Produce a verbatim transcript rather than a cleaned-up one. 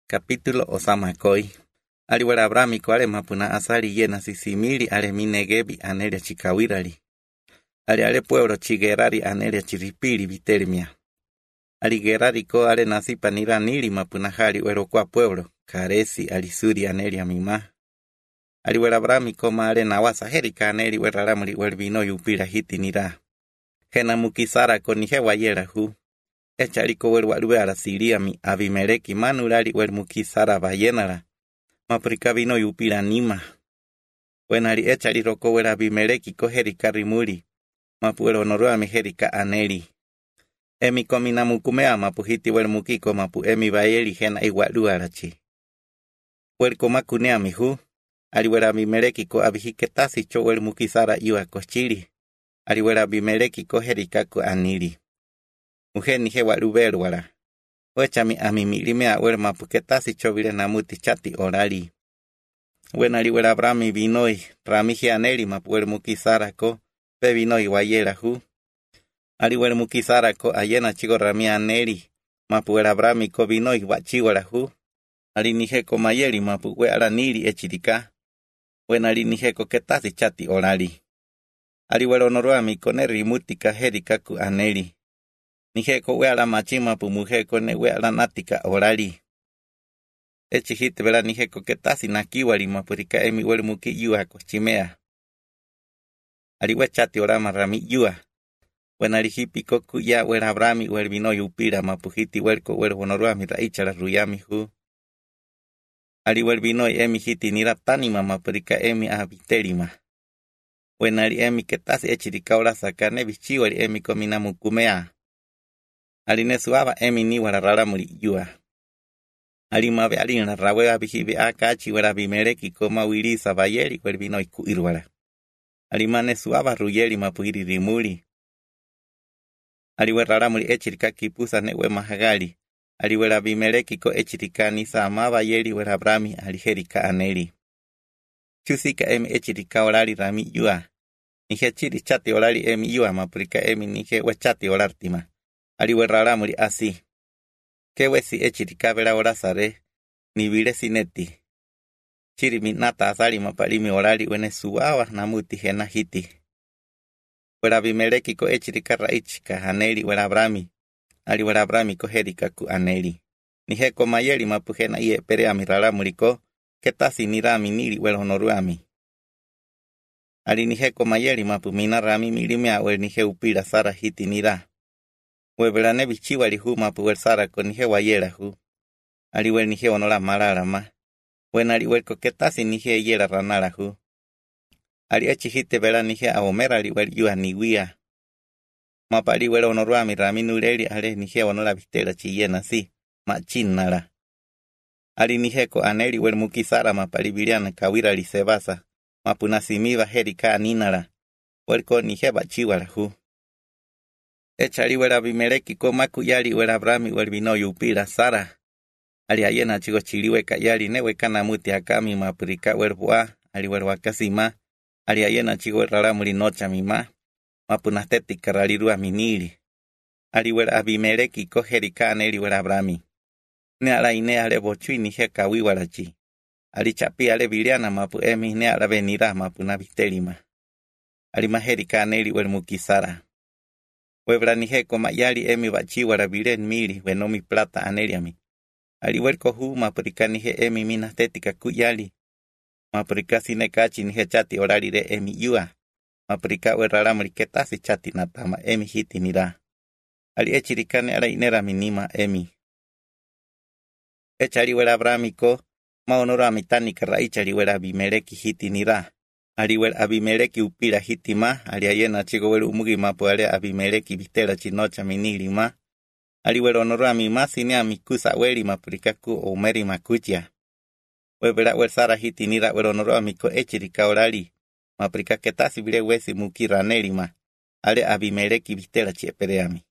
Capítulo Osamakoi. Aliwara Abrami ko ale mapuna asali yena sisimili ale minegebi anelia chikawirali. Ale ale pueblo chigerari anelia chiripili vitermia. Ali gerari ko ale nasipa niranili mapuna hali wero kwa pueblo, karesi alisuri anelia mima. Aliwara Abrami ko maale nawasa herika aneli weraramuri wervino yupira hiti nira. Hena mukisara ko nihewa yera hu. Echaliko wer walue ala siria mi Abimeleki manurali wer mukisara bayenara. Maprika vino yupira nima. Wenali echali roko wer Abimeleki ko herika rimuri. Mapuero noroa mi herika aneli. Emi komina mukumea mapuhiti wer mukiko mapu emi bayeli hena iwalua arachi. Wer komakunea mi hu. Ali wer Abimeleki ko abihiketasi cho wer mukisara iwa kochili. Ali wer Abimeleki ko herika ko anili. Mujer ni hewa luberu wala. Wechami amimilimea wer mapuketasi chovile na muti chati orali. Wenali wer Abrami vinoi, ramihi aneli mapuer mukisara ko, pe vinoi wayera hu. Ali wer mukisara ko ayena chigo rami aneli, mapuer Abrami ko vinoi wachiwara hu. Ali niheko mayeli mapuwe ala nili echirika. Wenali niheko ketasi chati orali. Ali wer onoruami koneri mutika herika ku aneli. Niheko we ala machima pu mujeko ne we ala natika orali. Echi hit vela niheko ketasi nakiwali mapurika emi wer muki yua kochimea. Ali we chati orama rami yua. Wenali hipi koku ya wer Abrami wer vino yupira mapuhiti werko wer honoruami raichara ruyami hu. Ali wer vino emi hiti niratanima mapurika emi abiterima. Wenali emi ketasi echirika ora sakane bichiwali emi komina mukumea. Alinesuaba emi ni wararara muri yua. Alimabe alina rawe abihibi akachi wera Abimeleki koma wirisa bayeli wervino iku irwala. Alimane suaba ruyeli mapuhiri rimuri. Aliwerara muri echirika kipusa newe mahagali. Aliwera Abimeleki ko echirika nisa amaba yeli wera Abrami aliherika aneli. Chusika emi echirika orali rami yua. Nije chiri chati orali emi yua mapurika emi nije wechati olartima. Ali werrara muri asi. Kewe si echirika vera ora sare. Ni vile sineti. Chiri minata asali mapalimi orali wene suawa na muti hena hiti. Wera Abimeleki ko echirika raichika aneli wera Abrami. Ali wera Abrami ko herika ku aneli. Ni heko mayeli mapu hena iye pere amirara muri ko. Ketasi nirami nili wera honoruami. Ali ni heko mayeli mapu minarami milimea wer ni heupira sara hiti nira. Weberane bichiwali hu mapu wer sara ko nije wayera hu. Ali wer nije onola marara ma. Wen ali wer ko ketasi nije yera ranara hu. Ali echi hite vera nije aomera ali wer yua niwia. Mapa ali wer onoruami rami nureli ale nije onola bitera chiyena si. Ma chinnara. Ali nije ko aneli wer mukisara mapa ali biliana kawira li sebasa. Mapu nasimiva herika aninara. Wer ko nije bachiwala hu. Echali wer Abimeleki ko makuyali wer Abrami wer vino yupira sara. Ali ayena chigo chiliwe kayali newe kana muti akami mapurika wer bua. Ali wer wakasima. Ali ayena chigo rara muri nocha mima. Mapunasteti karaliru aminili. Ali wer Abimeleki ko herika aneli wer Abrami. Ne ala ine ale bochui ni heka wiwarachi. Ali chapi ale biliana mapu emi ne ala venira mapu nabiterima. Ali maherika aneli wer mukisara. Webra niheko mayali emi bachiwara bilen mili wenomi plata aneliami. Ali werko hu mapurika nije emi minastetika kuyali. Mapurika sinekachi nije chati orali de emi yua. Mapurika werrara muriketasi chati natama emi hiti nira. Ali echirikane ala inera minima emi. Echari wera Abrami ko maonoro amitanika raichari wera Abimeleki hiti nira. Ali wer Abimeleki upira hitima, ali ayena chigo wer umugi mapu ale Abimeleki bitera chinocha minili ma. Ali wer onoro amima sine amikusa weri mapurika ku omeri makuchia. Webera wer sara hiti nira wer onoro amiko echirika orali. Mapurika ketasi bile wesi muki raneli ma. Ale Abimeleki bitera chiepereami.